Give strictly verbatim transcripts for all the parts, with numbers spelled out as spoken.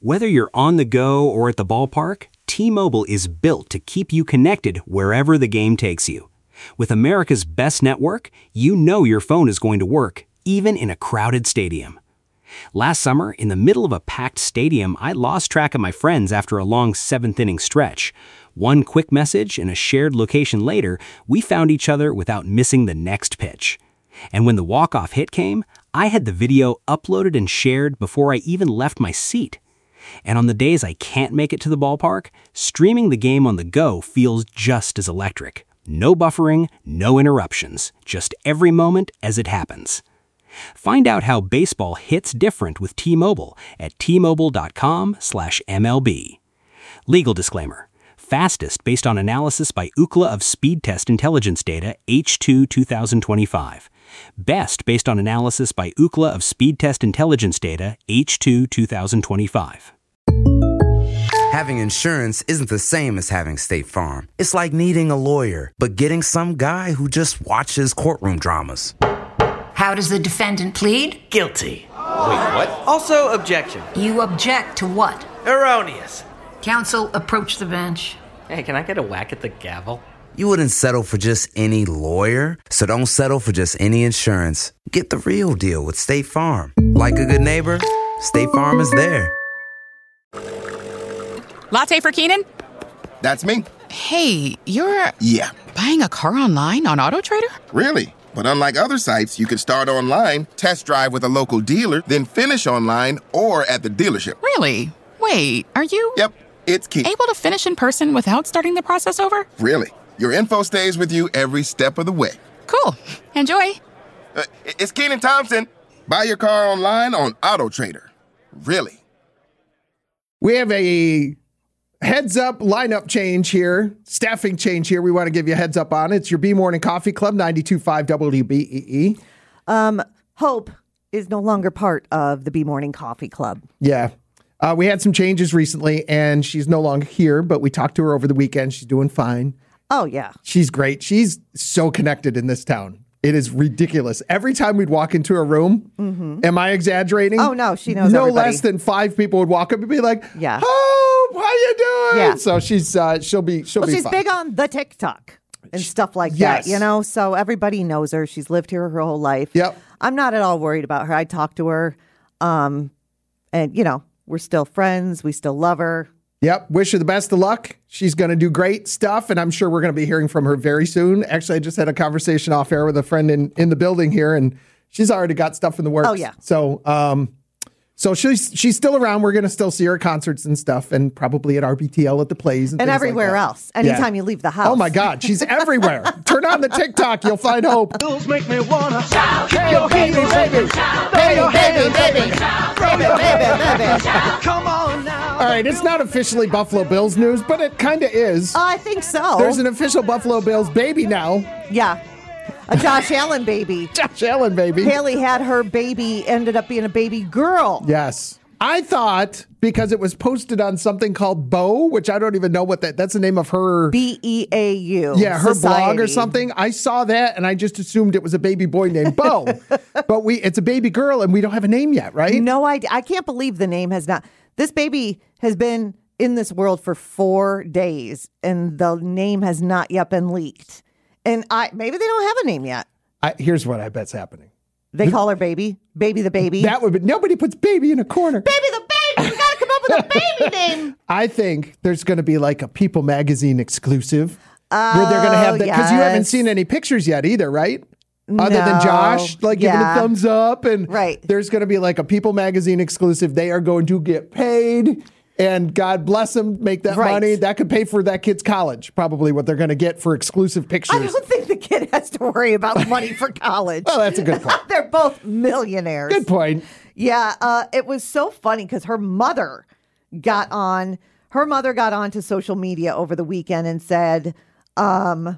Whether you're on the go or at the ballpark, T-Mobile is built to keep you connected wherever the game takes you. With America's best network, you know your phone is going to work, even in a crowded stadium. Last summer, in the middle of a packed stadium, I lost track of my friends after a long seventh-inning stretch. One quick message and a shared location later, we found each other without missing the next pitch. And when the walk-off hit came, I had the video uploaded and shared before I even left my seat. And on the days I can't make it to the ballpark, streaming the game on the go feels just as electric. No buffering, no interruptions, just every moment as it happens. Find out how baseball hits different with T-Mobile at T-Mobile.com slash MLB. Legal disclaimer. Fastest based on analysis by Ookla of Speed Test Intelligence Data H two twenty twenty-five. Best based on analysis by Ookla of Speed Test Intelligence Data H two twenty twenty-five. Having insurance isn't the same as having State Farm. It's like needing a lawyer, but getting some guy who just watches courtroom dramas. How does the defendant plead? Guilty. Wait, what? Also, objection. You object to what? Erroneous. Counsel, approach the bench. Hey, can I get a whack at the gavel? You wouldn't settle for just any lawyer, so don't settle for just any insurance. Get the real deal with State Farm. Like a good neighbor, State Farm is there. Latte for Keenan? That's me. Hey, you're... Yeah. Buying a car online on AutoTrader? Really? But unlike other sites, you can start online, test drive with a local dealer, then finish online or at the dealership. Really? Wait, are you... Yep, it's Key. Able to finish in person without starting the process over? Really. Your info stays with you every step of the way. Cool. Enjoy. Uh, it's Keenan Thompson. Buy your car online on AutoTrader. Really. We have a heads up lineup change here, staffing change here. We want to give you a heads up on it. It's your B Morning Coffee Club, ninety-two point five W B E E. Um, Hope is no longer part of the B Morning Coffee Club. Yeah. Uh, we had some changes recently, and she's no longer here, but we talked to her over the weekend. She's doing fine. Oh, yeah. She's great. She's so connected in this town. It is ridiculous. Every time we'd walk into a room, mm-hmm. am I exaggerating? Oh, no, she knows No everybody. less than five people would walk up and be like, yeah. "Oh, how you doing?" Yeah. So she's uh, she'll be she'll well, be she's fine. big on the TikTok and stuff like yes. that, you know? So everybody knows her. She's lived here her whole life. Yep. I'm not at all worried about her. I talked to her, um, and, you know, we're still friends. We still love her. Yep. Wish her the best of luck. She's going to do great stuff, and I'm sure we're going to be hearing from her very soon. Actually, I just had a conversation off air with a friend in, in the building here, and she's already got stuff in the works. Oh, yeah. So, um, so she's she's still around. We're going to still see her at concerts and stuff, and probably at R B T L at the plays. And, and things everywhere like else. Anytime yeah. you leave the house. Oh, my God. She's everywhere. Turn on the TikTok. You'll find Hope. Those make me wanna shout. Hey, baby, baby. Baby, baby, baby. Baby, baby, baby. Come on now. All right, it's not officially Buffalo Bills news, but it kind of is. Uh, I think so. There's an official Buffalo Bills baby now. Yeah. A Josh Allen baby. Josh Allen baby. Haley had her baby, ended up being a baby girl. Yes. I thought because it was posted on something called Bo, which I don't even know what that, that's the name of her. B E A U. Yeah, her Society. blog or something. I saw that and I just assumed it was a baby boy named Bo. But we, it's a baby girl and we don't have a name yet, right? No idea. I can't believe the name has not. This baby has been in this world for four days and the name has not yet been leaked. And I maybe they don't have a name yet. I, here's what I bet's happening. They call her baby. Baby the baby. That would be, nobody puts baby in a corner. Baby the baby. You got to come up with a baby name. I think there's going to be like a People Magazine exclusive oh, where they're going to have that. Because yes. you haven't seen any pictures yet either, right? No. Other than Josh, like yeah. giving a thumbs up. And right. there's going to be like a People Magazine exclusive. They are going to get paid. And God bless them, make that right. money. That could pay for that kid's college, probably what they're going to get for exclusive pictures. I don't think the kid has to worry about money for college. Oh, that's a good point. They're both millionaires. Good point. Yeah, uh, it was so funny because her mother got on, her mother got onto social media over the weekend and said, um,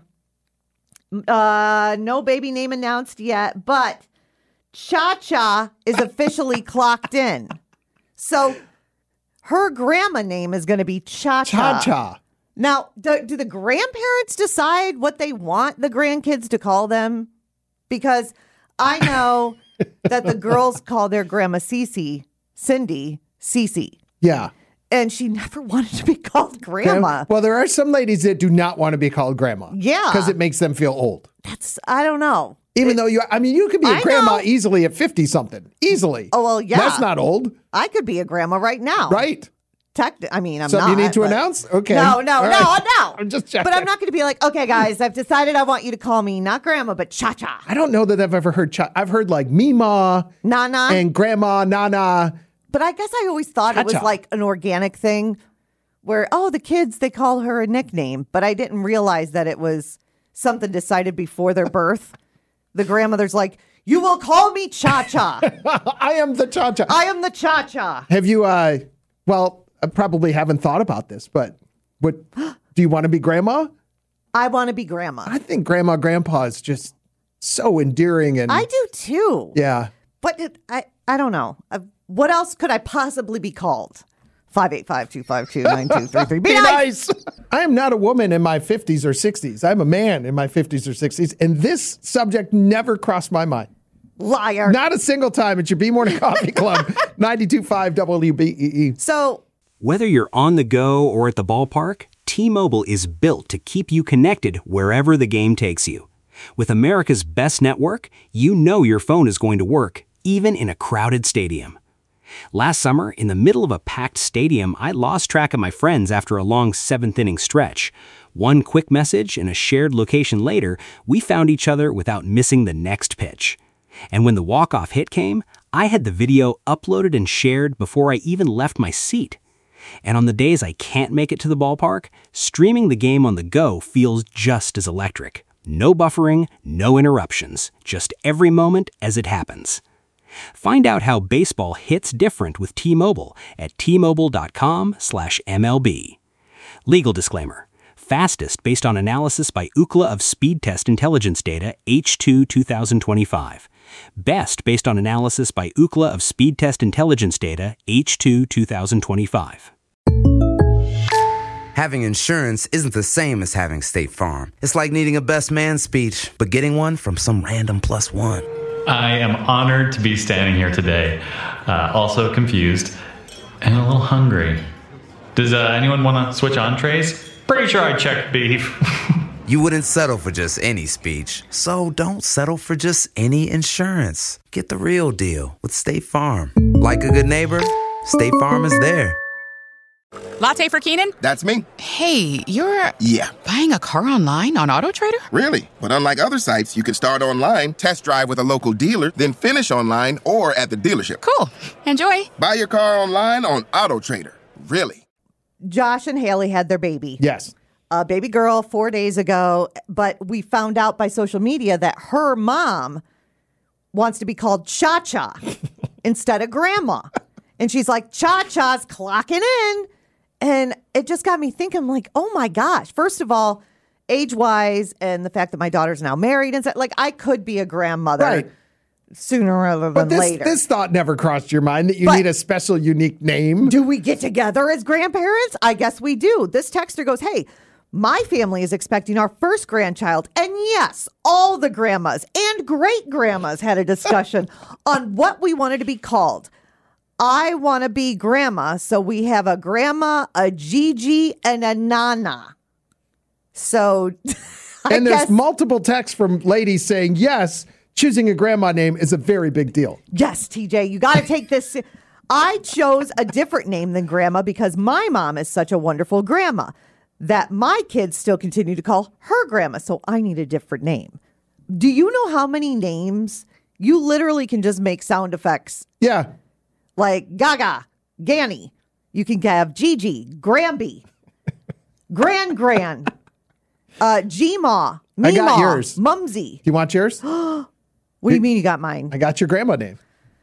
uh, no baby name announced yet, but Cha-Cha is officially clocked in. So her grandma name is going to be Cha-Cha. Cha-Cha. Now, do, do the grandparents decide what they want the grandkids to call them? Because I know that the girls call their grandma Cece, Cindy, Cece. Yeah. And she never wanted to be called grandma. Well, there are some ladies that do not want to be called grandma. Yeah. Because it makes them feel old. That's, I don't know. Even it, though you, I mean, you could be a I grandma know. easily at fifty something. Easily. Oh, well, yeah. That's not old. I could be a grandma right now. Right. Tech, I mean, I'm Something not. you need to but- announce? Okay. No, no, All no, right. no. I'm just checking. But I'm not going to be like, okay, guys, I've decided I want you to call me not grandma, but cha-cha. I don't know that I've ever heard, cha- I've heard like Mima Nana. and grandma, Nana. But I guess I always thought it was Cha-cha. like an organic thing where, oh, the kids, they call her a nickname. But I didn't realize that it was something decided before their birth. The grandmother's like, you will call me Cha-Cha. I am the cha-cha. I am the Cha-Cha. Have you, uh, well, I probably haven't thought about this, but what, do you want to be grandma? I want to be grandma. I think grandma, grandpa is just so endearing. And I do too. yeah. But it, I, I don't know. Uh, what else could I possibly be called? five eight five, two five two, nine two three three. Be Be nice. nice. I am not a woman in my fifties or sixties. I'm a man in my fifties or sixties. And this subject never crossed my mind. Liar. Not a single time at your B Morning Coffee Club, ninety-two point five W B E E. So Whether you're on the go or at the ballpark, T-Mobile is built to keep you connected wherever the game takes you. With America's best network, you know your phone is going to work, even in a crowded stadium. Last summer, in the middle of a packed stadium, I lost track of my friends after a long seventh-inning stretch. One quick message and a shared location later, we found each other without missing the next pitch. And when the walk-off hit came, I had the video uploaded and shared before I even left my seat. And on the days I can't make it to the ballpark, streaming the game on the go feels just as electric. No buffering, no interruptions, just every moment as it happens. Find out how baseball hits different with T-Mobile at T-Mobile.com slash MLB. Legal disclaimer. Fastest based on analysis by Ookla of Speed Test Intelligence Data H two twenty twenty-five. Best based on analysis by Ookla of Speed Test Intelligence Data H two twenty twenty-five. Having insurance isn't the same as having State Farm. It's like needing a best man speech, but getting one from some random plus one. I am honored to be standing here today, uh, also confused and a little hungry. Does uh, anyone want to switch entrees? Pretty sure I checked beef. You wouldn't settle for just any speech, so don't settle for just any insurance. Get the real deal with State Farm. Like a good neighbor, State Farm is there. Latte for Keenan? That's me. Hey, you're Yeah. buying a car online on AutoTrader? Really? But unlike other sites, you can start online, test drive with a local dealer, then finish online or at the dealership. Cool. Enjoy. Buy your car online on AutoTrader. Really? Josh and Haley had their baby. Yes. A baby girl four days ago, but we found out by social media that her mom wants to be called Cha-Cha instead of grandma. And she's like, Cha-Cha's clocking in. And it just got me thinking, like, oh my gosh. First of all, age-wise and the fact that my daughter's now married, and so, like, I could be a grandmother Right. sooner rather than But this, later. this thought never crossed your mind that you But- need a special, unique name. Do we get together as grandparents? I guess we do. This texter goes, hey, my family is expecting our first grandchild. And yes, all the grandmas and great grandmas had a discussion on what we wanted to be called. I want to be grandma. So we have a grandma, a Gigi, and a Nana. So I And there's guess, multiple texts from ladies saying, yes, choosing a grandma name is a very big deal. yes, T J, you got to take this. I chose a different name than grandma because my mom is such a wonderful grandma that my kids still continue to call her grandma. So I need a different name. Do you know how many names you literally can just make sound effects Yeah. like Gaga, Ganny? You can have Gigi, Granby, Gran Gran, uh, G-Ma, I got Meemaw, yours. Mumsy. Do you want yours? What do you mean you got mine? I got your grandma name.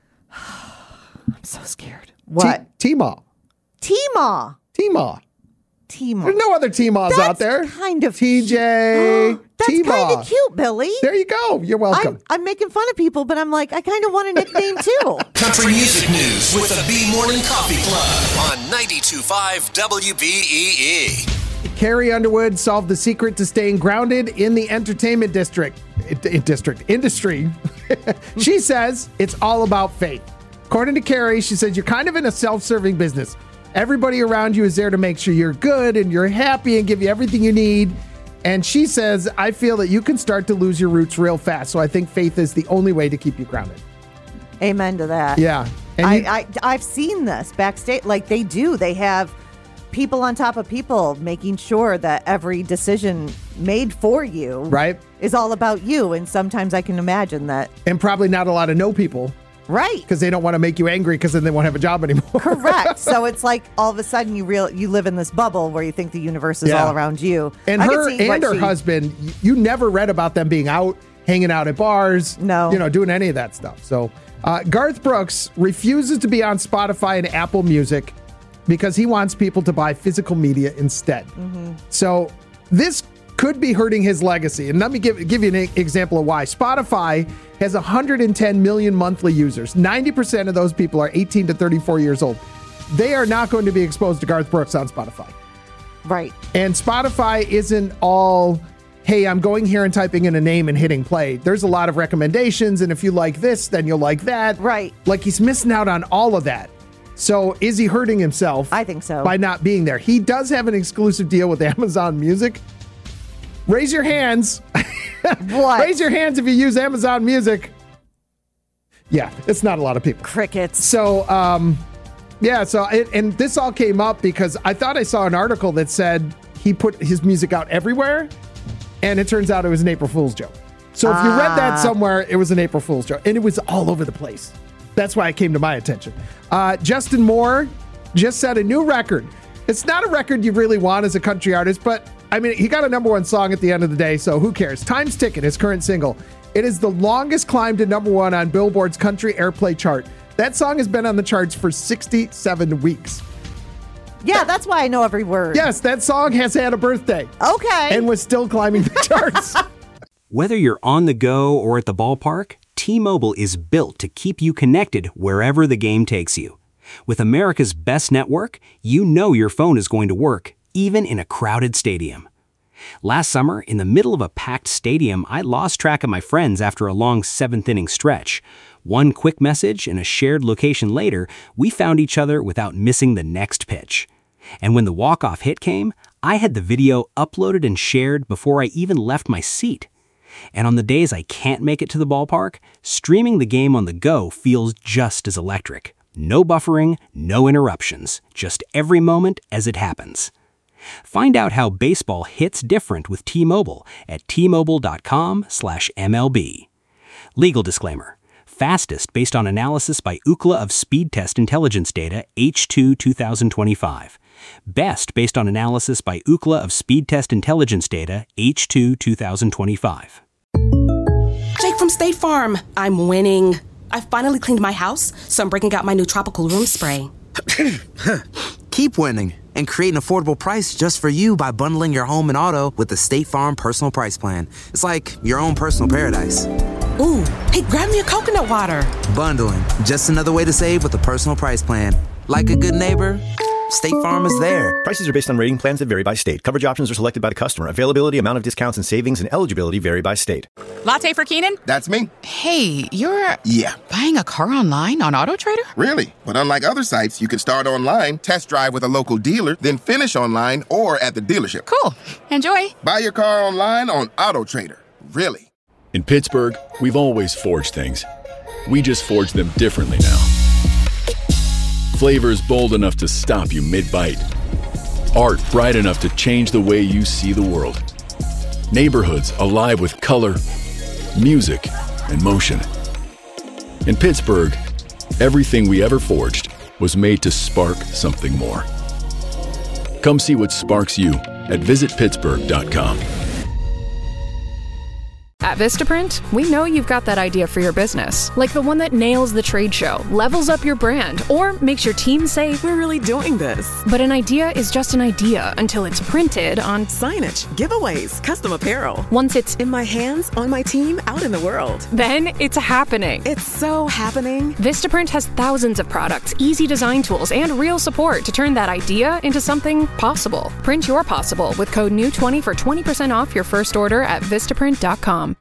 I'm so scared. What? T- T-Ma. T-Ma. T-Ma. T-Ma. There's no other T-Ma's That's out there. kind of T J. That's T-Ma. kind of cute, Billy. There you go. You're welcome. I'm, I'm making fun of people, but I'm like, I kind of want a nickname too. Country music news with the B Morning Coffee Club on ninety-two point five W B E E. Carrie Underwood solved the secret to staying grounded in the entertainment district. i- i- district industry. She says it's all about faith. According to Carrie, she says you're kind of in a self-serving business. Everybody around you is there to make sure you're good and you're happy and give you everything you need. And she says, I feel that you can start to lose your roots real fast. So I think faith is the only way to keep you grounded. Amen to that. Yeah. And I, you, I, I've seen this backstage. Like they do. They have people on top of people making sure that every decision made for you right. is all about you. And sometimes I can imagine that. And probably not a lot of no people. Right. Because they don't want to make you angry because then they won't have a job anymore. Correct. So it's like all of a sudden you real you live in this bubble where you think the universe is yeah. all around you. And I her can see and her she, husband, you never read about them being out, hanging out at bars. No. You know, doing any of that stuff. So uh, Garth Brooks refuses to be on Spotify and Apple Music because he wants people to buy physical media instead. Mm-hmm. So this could be hurting his legacy. And let me give, give you an example of why. Spotify has one hundred ten million monthly users. ninety percent of those people are eighteen to thirty-four years old. They are not going to be exposed to Garth Brooks on Spotify. Right. And Spotify isn't all, hey, I'm going here and typing in a name and hitting play. There's a lot of recommendations. And if you like this, then you'll like that. Right. Like he's missing out on all of that. So is he hurting himself? I think so. By not being there. He does have an exclusive deal with Amazon Music. Raise your hands. What? Raise your hands if you use Amazon Music. Yeah, it's not a lot of people. Crickets. So, um, yeah, so, it, and this all came up because I thought I saw an article that said he put his music out everywhere, and it turns out it was an April Fool's joke. So if you read that somewhere, it was an April Fool's joke, and it was all over the place. That's why it came to my attention. Uh, Justin Moore just set a new record. It's not a record you really want as a country artist, but I mean, he got a number one song at the end of the day, so who cares? Time's Ticking, his current single. It is the longest climb to number one on Billboard's country airplay chart. That song has been on the charts for sixty-seven weeks. Yeah, that's why I know every word. Yes, that song has had a birthday. Okay. And was still climbing the charts. Whether you're on the go or at the ballpark, T-Mobile is built to keep you connected wherever the game takes you. With America's best network, you know your phone is going to work, even in a crowded stadium. Last summer, in the middle of a packed stadium, I lost track of my friends after a long seventh-inning stretch. One quick message and a shared location later, we found each other without missing the next pitch. And when the walk-off hit came, I had the video uploaded and shared before I even left my seat. And on the days I can't make it to the ballpark, streaming the game on the go feels just as electric. No buffering, no interruptions, just every moment as it happens. Find out how baseball hits different with T-Mobile at T-Mobile.com slash MLB. Legal disclaimer. Fastest based on analysis by Ookla of Speed Test Intelligence Data H two twenty twenty-five. Best based on analysis by Ookla of Speed Test Intelligence Data H two twenty twenty-five. Jake from State Farm. I'm winning. I finally cleaned my house, so I'm breaking out my new tropical room spray. Keep winning and create an affordable price just for you by bundling your home and auto with the State Farm Personal Price Plan. It's like your own personal paradise. Ooh, hey, grab me a coconut water. Bundling, just another way to save with the Personal Price Plan. Like a good neighbor, State Farm is there. Prices are based on rating plans that vary by state. Coverage options are selected by the customer. Availability, amount of discounts and savings, and eligibility vary by state. Latte for Keenan? That's me. Hey, you're... Yeah. Buying a car online on AutoTrader? Really? But unlike other sites, you can start online, test drive with a local dealer, then finish online or at the dealership. Cool. Enjoy. Buy your car online on AutoTrader. Really? In Pittsburgh, we've always forged things. We just forge them differently now. Flavors bold enough to stop you mid-bite. Art bright enough to change the way you see the world. Neighborhoods alive with color, music, and motion. In Pittsburgh, everything we ever forged was made to spark something more. Come see what sparks you at visit pittsburgh dot com. At Vistaprint, we know you've got that idea for your business, like the one that nails the trade show, levels up your brand, or makes your team say, "We're really doing this." But an idea is just an idea until it's printed on signage, giveaways, custom apparel. Once it's in my hands, on my team, out in the world, then it's happening. It's so happening. Vistaprint has thousands of products, easy design tools, and real support to turn that idea into something possible. Print your possible with code N E W twenty for twenty percent off your first order at Vistaprint dot com.